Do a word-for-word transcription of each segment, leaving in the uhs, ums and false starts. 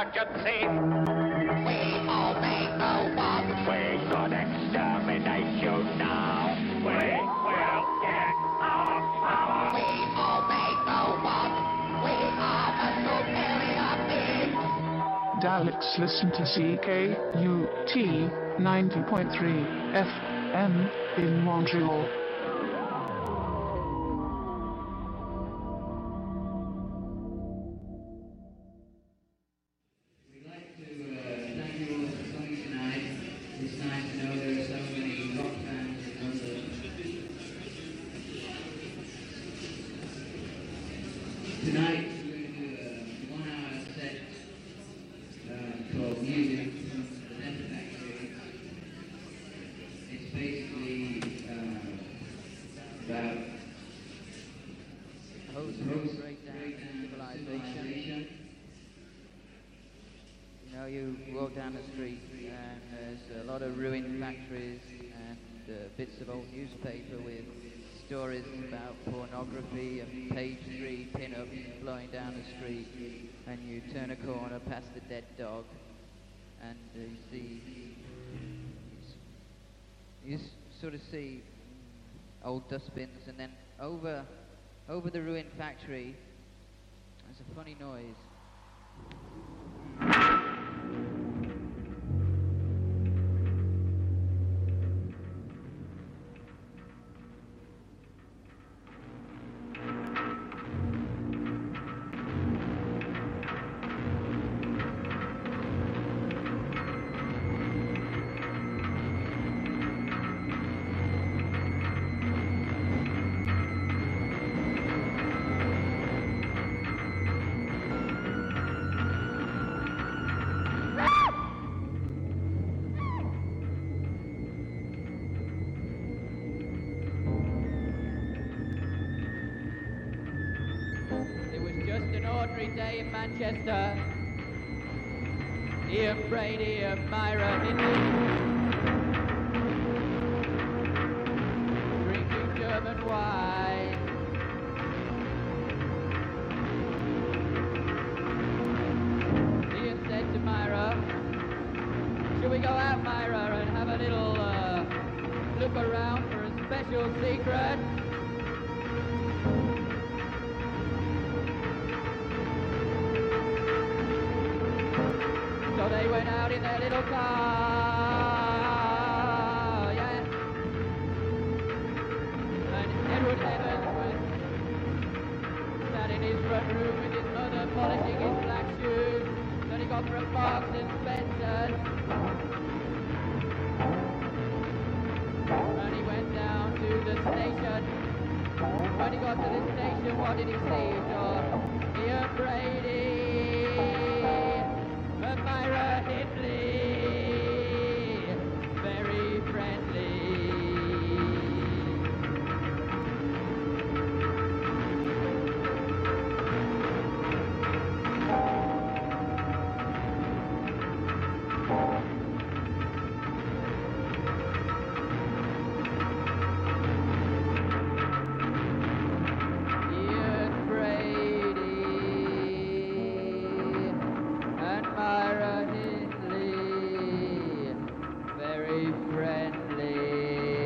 emergency. We obey the law. We should exterminate you now. We will get our power. We obey the law. We are the superior beings. Daleks listen to C K U T ninety point three F M in Montreal. Tonight, we're going to do a one-hour set uh, called Music from the Death Factory. It's basically uh, about post breakdown, civilization. You know, you walk down the street and there's a lot of ruined factories and uh, bits of old newspaper with stories about pornography and page three pin-ups flowing down the street, and you turn a corner past the dead dog and uh, you see you, s- you s- sort of see old dustbins, and then over over the ruined factory there's a funny noise. Day in Manchester. Ian Brady and Myra Hindley drinking German wine. Ian said to Myra, "Shall we go out, Myra, and have a little uh, look around for a special secret?" So they went out in their little car, yeah. And Edward Evans was sat in his front room with his mother polishing his black shoes that he got from Marks and Spencer's. And he went down to the station. When he got to the station, what did he see? He saw Ian Brady and Myra Hindley, very friendly. Ian Brady and Myra Hindley, very friendly.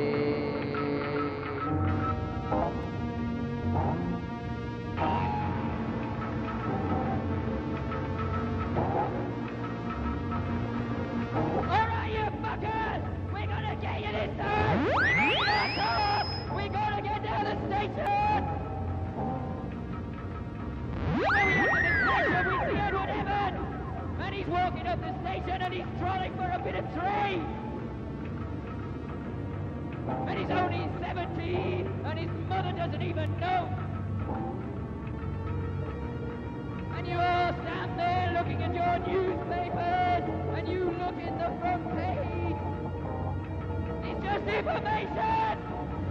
Alright, you fuckers! We're gonna get you this time! We're gonna go! We're gonna get down the station! When we get to the station, we see Edward Evans! And he's walking up the station and he's trawling for a bit of trade! And he's only seventeen, and his mother doesn't even know! And you all stand there looking at your newspapers, and you look in the front page! It's just information!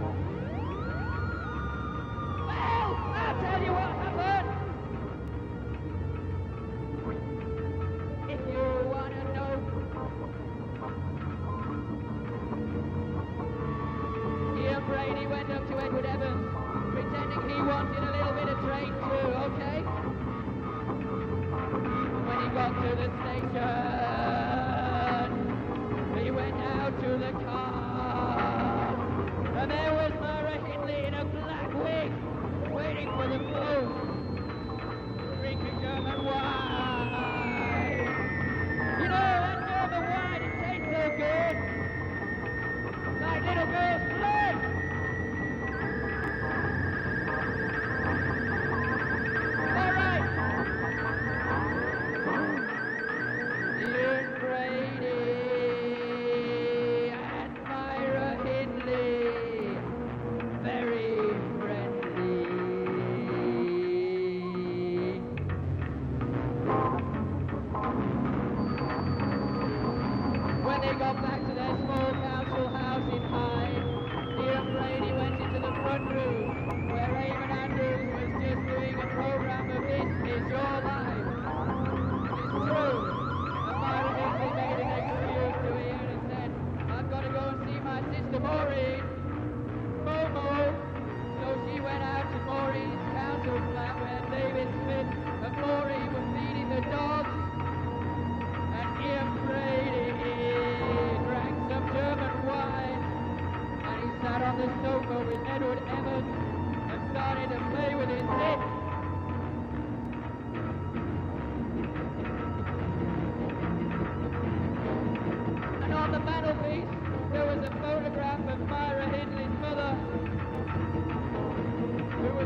Well, I'll tell you what happened! If you want to know. Ian Brady went up to Edward Evans, pretending he wanted a little bit of train too, okay? And when he got to the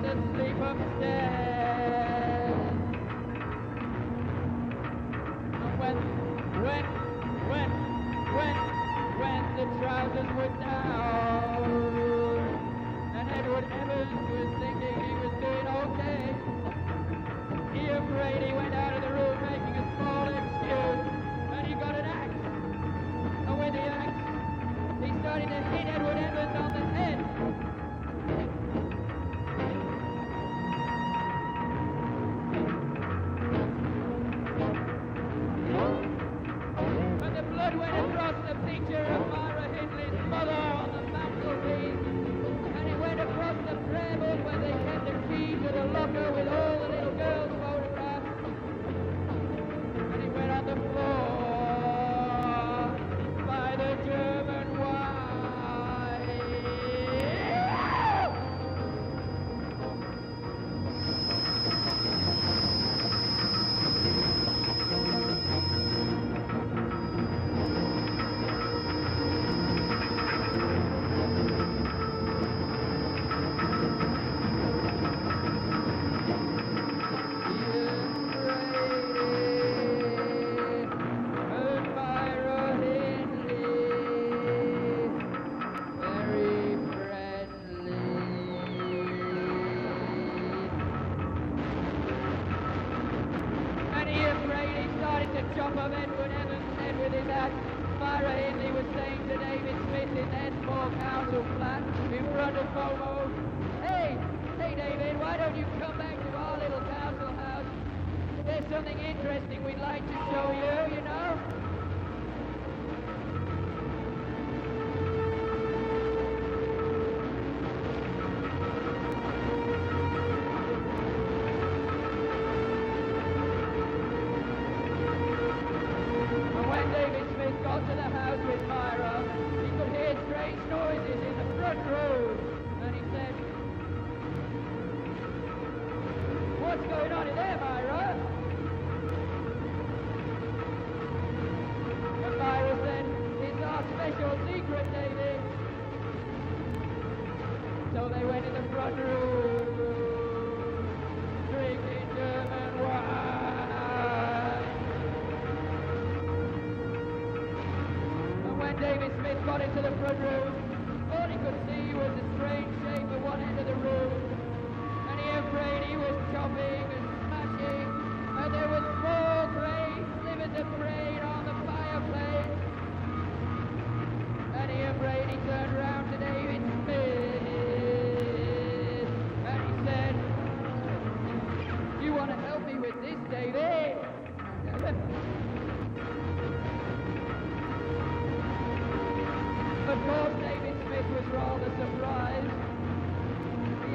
was asleep upstairs. And when, when, when, when, when the trousers were down, and Edward Evans was thinking he was doing okay, Ian Brady went out of the room making a small excuse, and he got an axe. And with the axe, he started to hit Edward Evans on the head. And the blood went across the picture of Myra Hindley's mother on the mantelpiece, and it went across the prayer book where they kept the key to the locker with all the little girls' photographs, and it went on the floor by the German wife. Chop of Edward Evans' head with his axe. Myra Hindley was saying to David Smith in their small council flat in front of Momo, Hey, hey David, why don't you come back to our little council house? There's something interesting we'd like to show you, you know? To the house with Myra, he could hear strange noises in the front room, and he said, What's going on in there, Myra? And Myra said, It's our special secret, David. So they went in the front room, drinking German wine. David Smith got into the front room. All he could see was the strange shape at one end of the room. And Ian Brady was chopping and smashing, and there was four grey slivers of brain on the fireplace. And Ian Brady turned round to David Smith, and he said, You want to help me with this, David? Of course, David Smith was rather surprised. He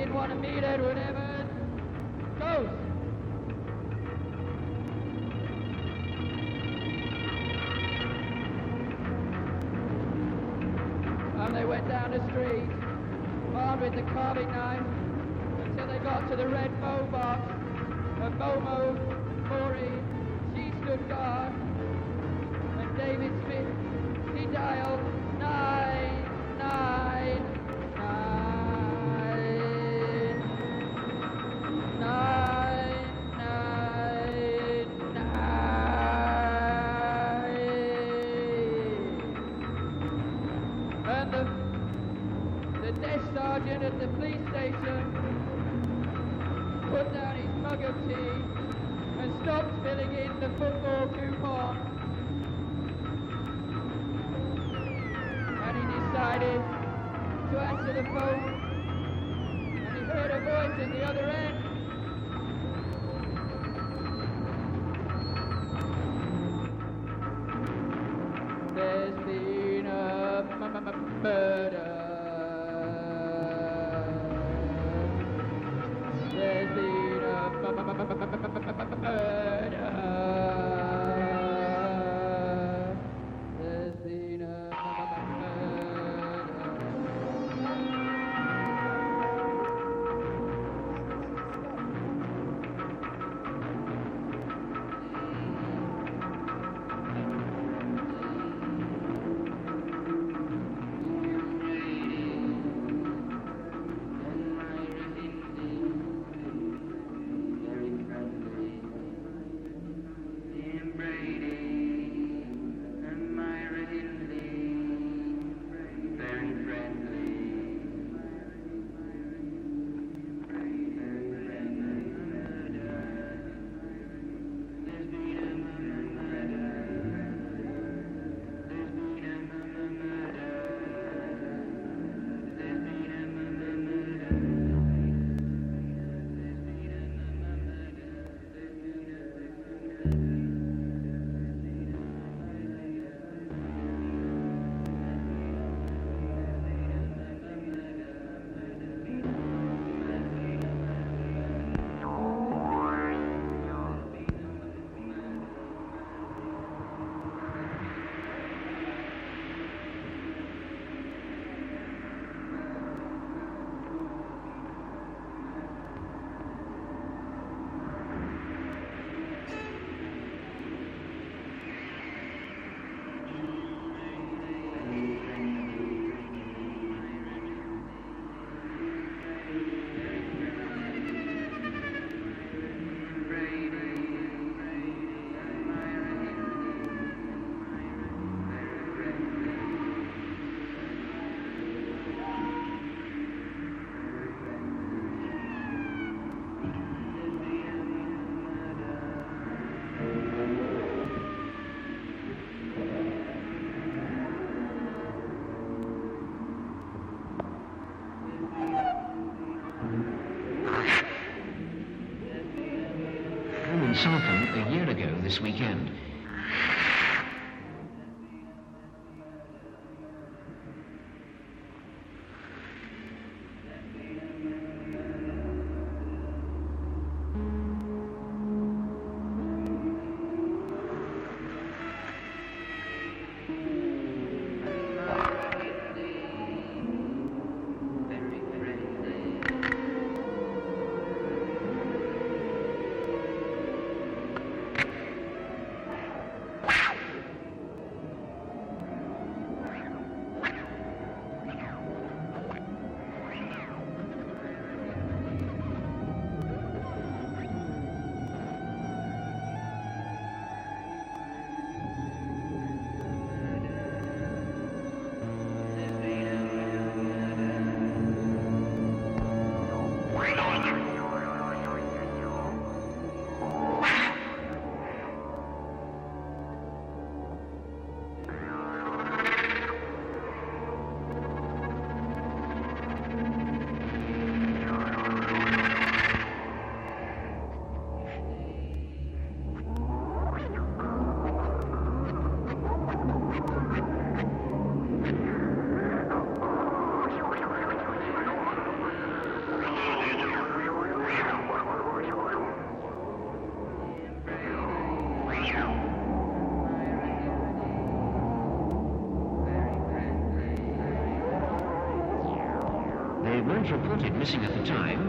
didn't want to meet Edward Evans. Ghost! And they went down the street, armed with the carving knife, until they got to the red Mo box. And Momo, Maury, she stood guard. And David Smith, he dialed nine, nine, nine, nine, nine, nine. And the, the desk sergeant at the police station put down his mug of tea and stopped filling in the football coupon. And he decided to answer the phone, and he heard a voice at the other end. There's been a m- m- m- murder. There's been a m- m- m- m- murder. There's been a m- m- m- In Southam a year ago this weekend. reported missing at the time.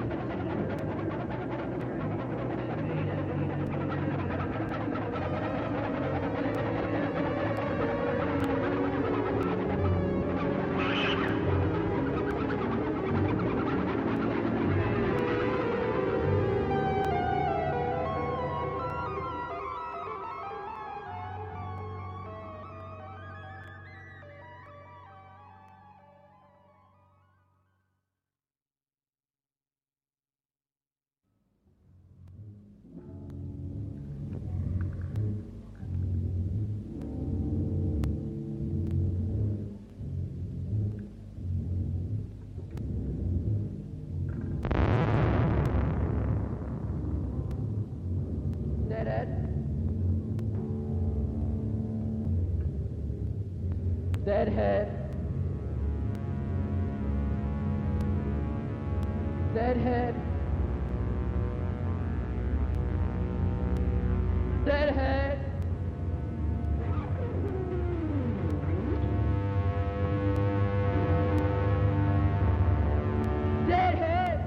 Deadhead. Deadhead. Deadhead. Deadhead.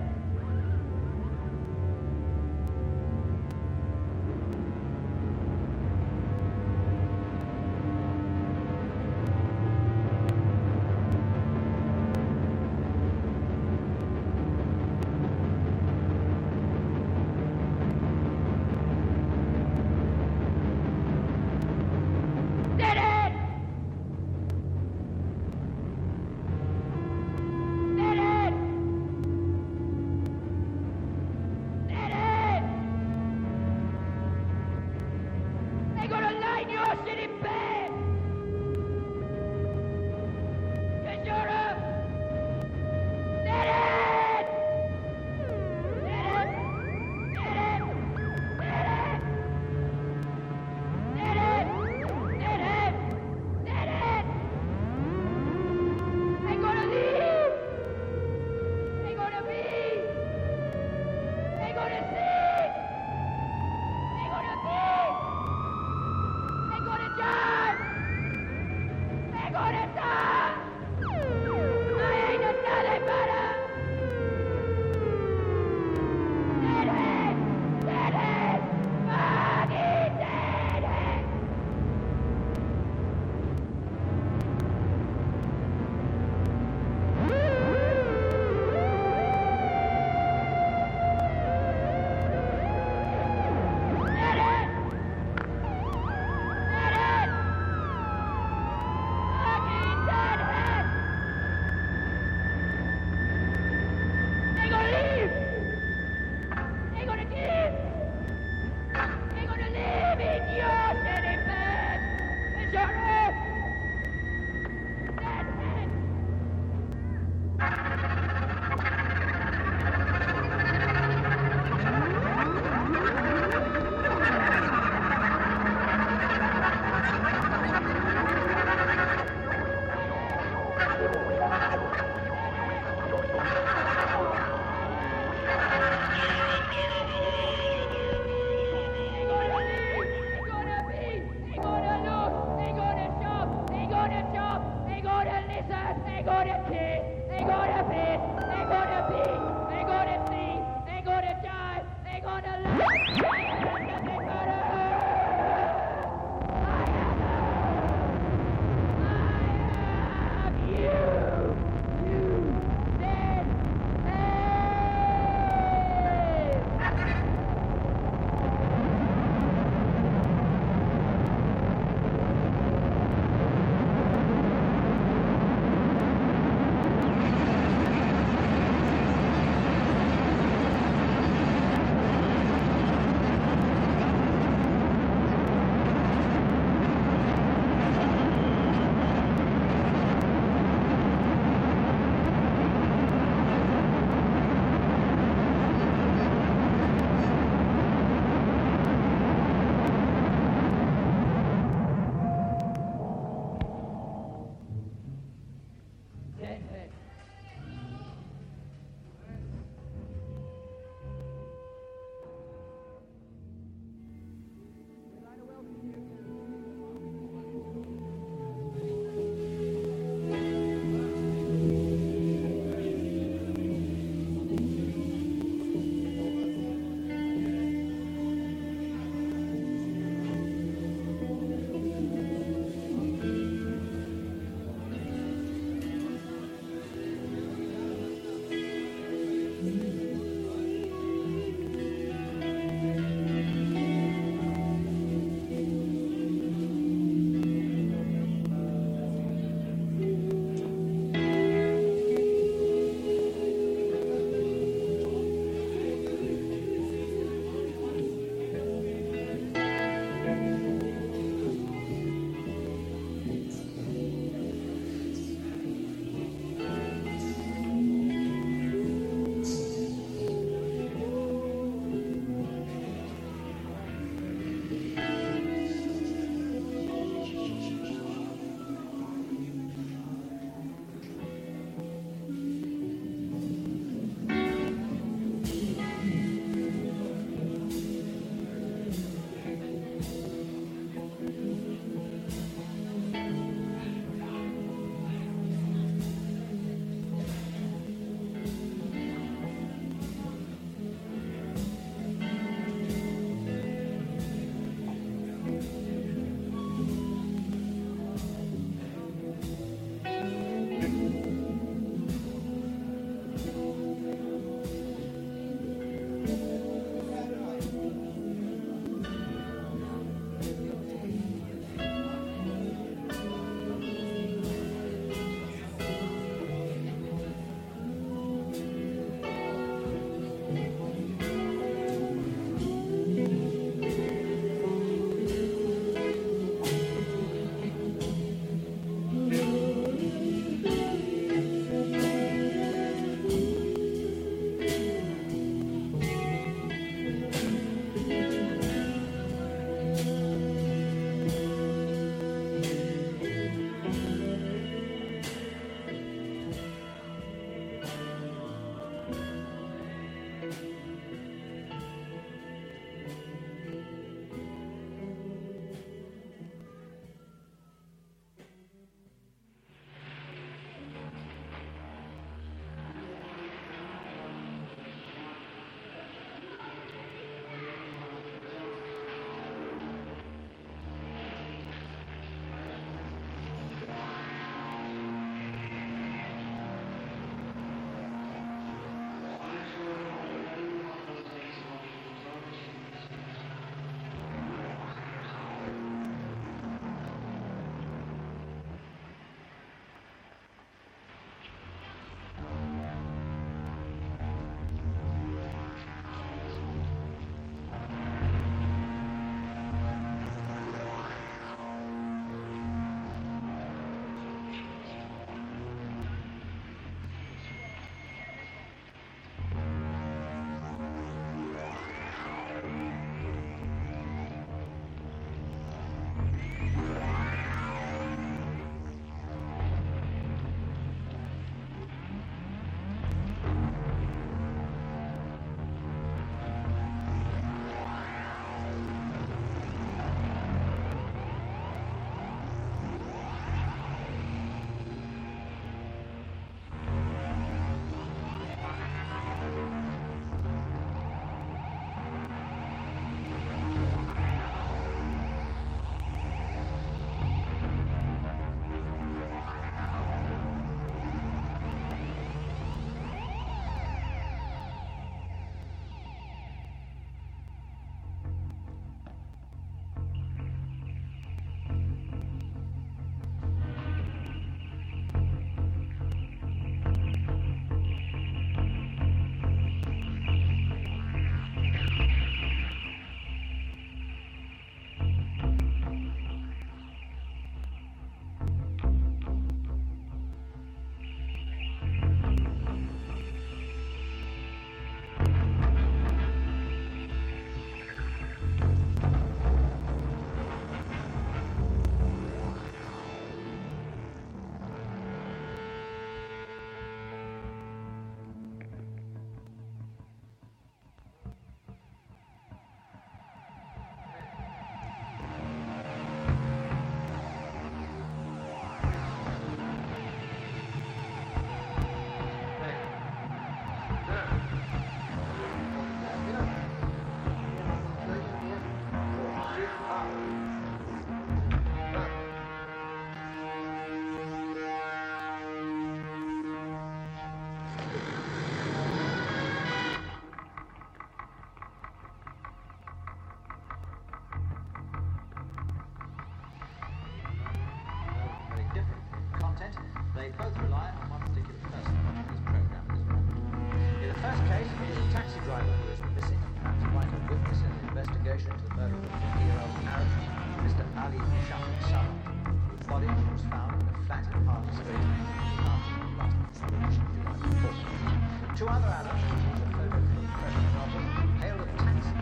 they both rely on one particular person in this program as well. In the first case, it is a taxi driver who is missing and perhaps a vital witness in the investigation into the murder of a fifty-year-old Arab, Mister Ali Shafiq Salah, whose body was found in a flat in Harley Street after last July the fourth. Two other Arabs, also photos from the press and Robert, hailed a taxi.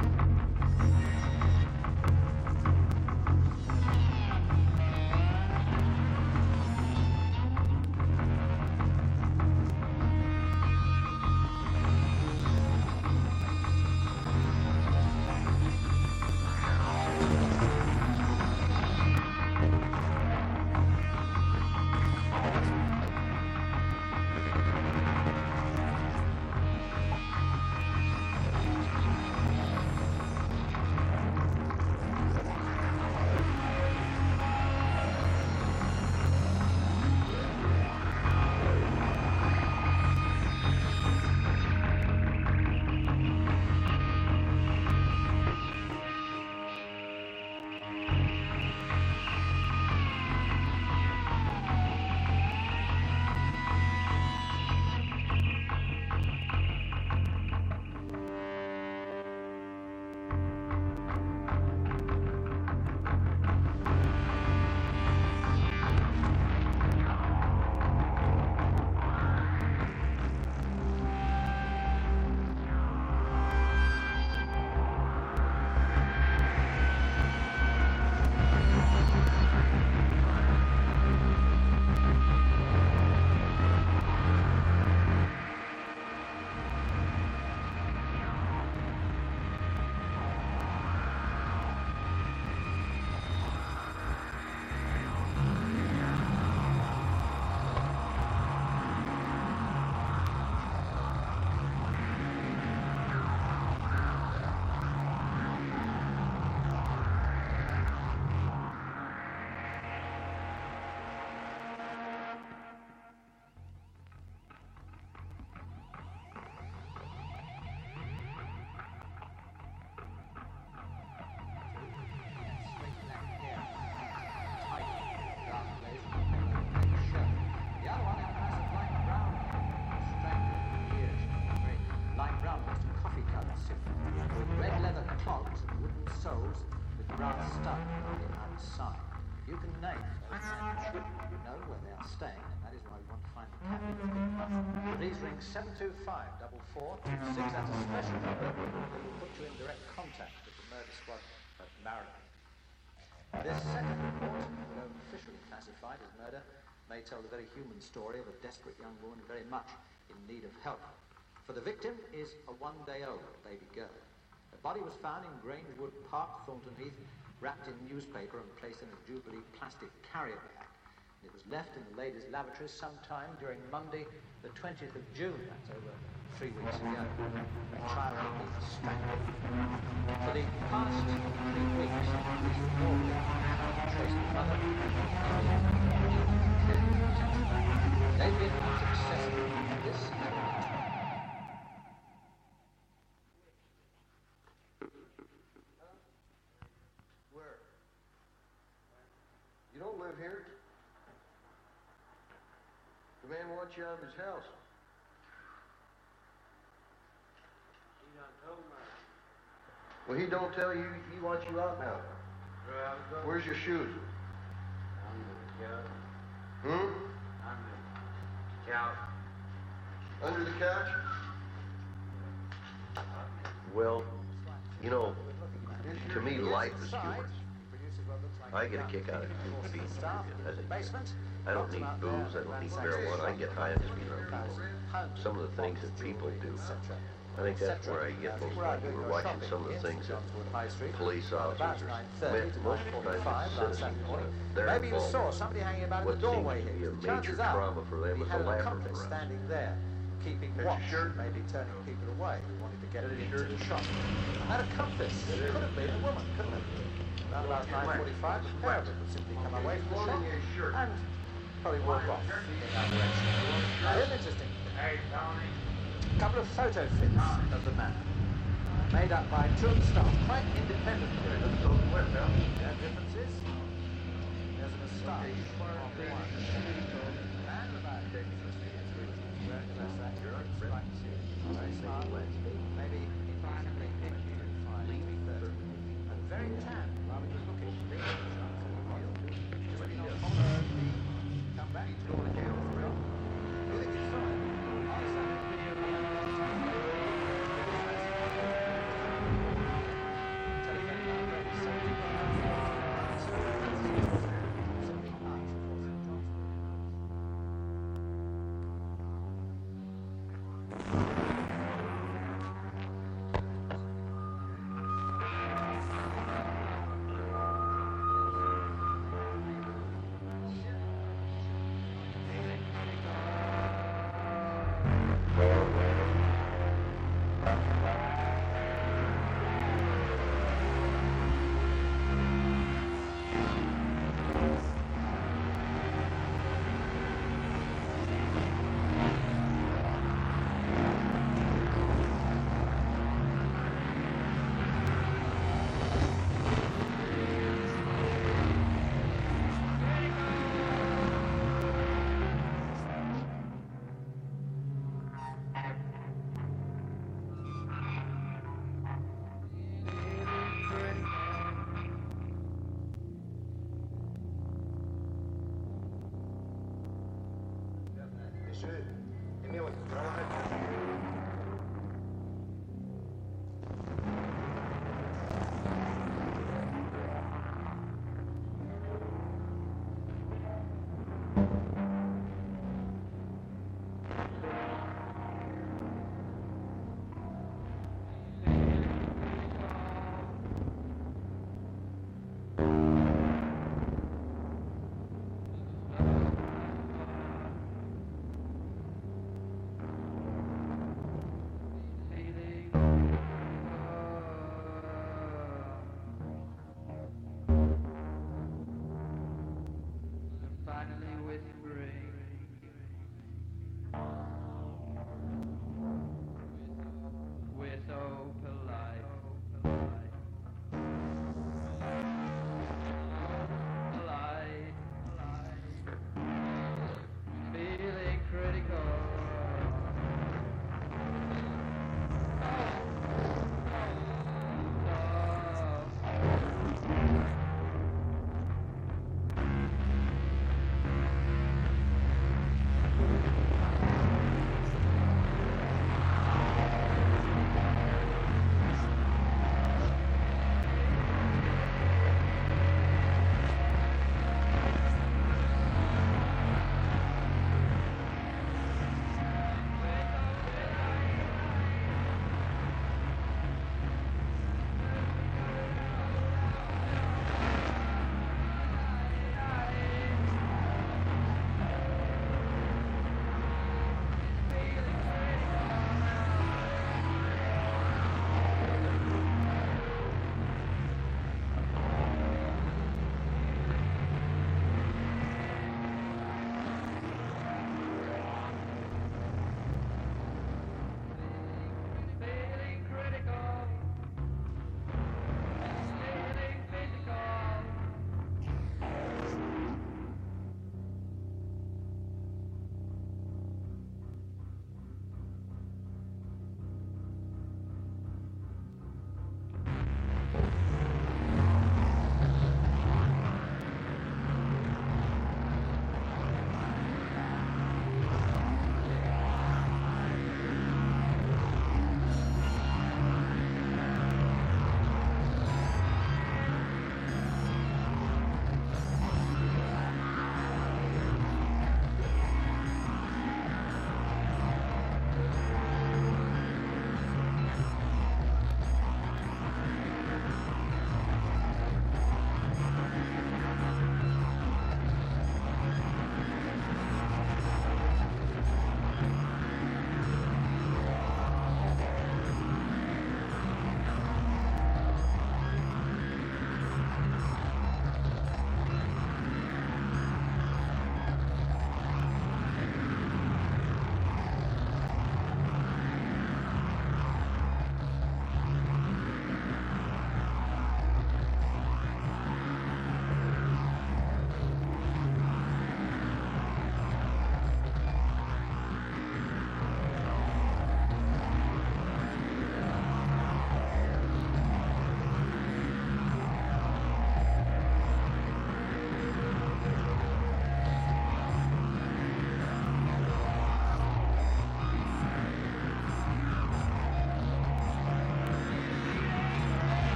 seven two five four four two six, that's a special number that will put you in direct contact with the murder squad at Maryland. This second report, although officially classified as murder, may tell the very human story of a desperate young woman very much in need of help. For the victim is a one-day-old baby girl. The body was found in Grangewood Park, Thornton Heath, wrapped in newspaper and placed in a Jubilee plastic carrier bag. It was left in the lady's lavatory sometime during Monday, the twentieth of June. That's over three weeks ago. The child had been strangled. For the past three weeks, at least four weeks, traced the mother and they've been unsuccessful. This is Where? You don't live here? The man wants you out of his house. He done told me. Well, he don't tell you he wants you out now. Well, Where's your shoes? I'm the couch. Hmm? I'm the couch. Under the couch? Well, you know, to me, life is humorous. I get a kick out of being as a kid. I don't need booze, I don't need marijuana, I get high on just being around people. Some of the things that people do, I think that's where I get most of my humor, watching some of the things that police officers, men, most of the time it's citizens, they're Maybe you involved. saw somebody hanging about in What the seems doorway to be here. a major Chances are, trauma for them he is had a an laughter accomplice for us. standing there, keeping That's watch, your shirt? maybe turning people away who wanted to get into the shop. And that accomplice could have been a woman, couldn't it? Around about nine forty-five, the pair of them would simply come away from the shop and probably walk off in that direction. Now, here's interesting. Hey, Tony. A couple of photo fits of the man, made up by two of the staff, quite independently. Their differences? There's a moustache of one. Man about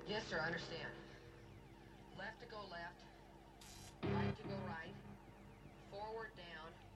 Yes, sir, I understand. Left to go left, right to go right, forward down,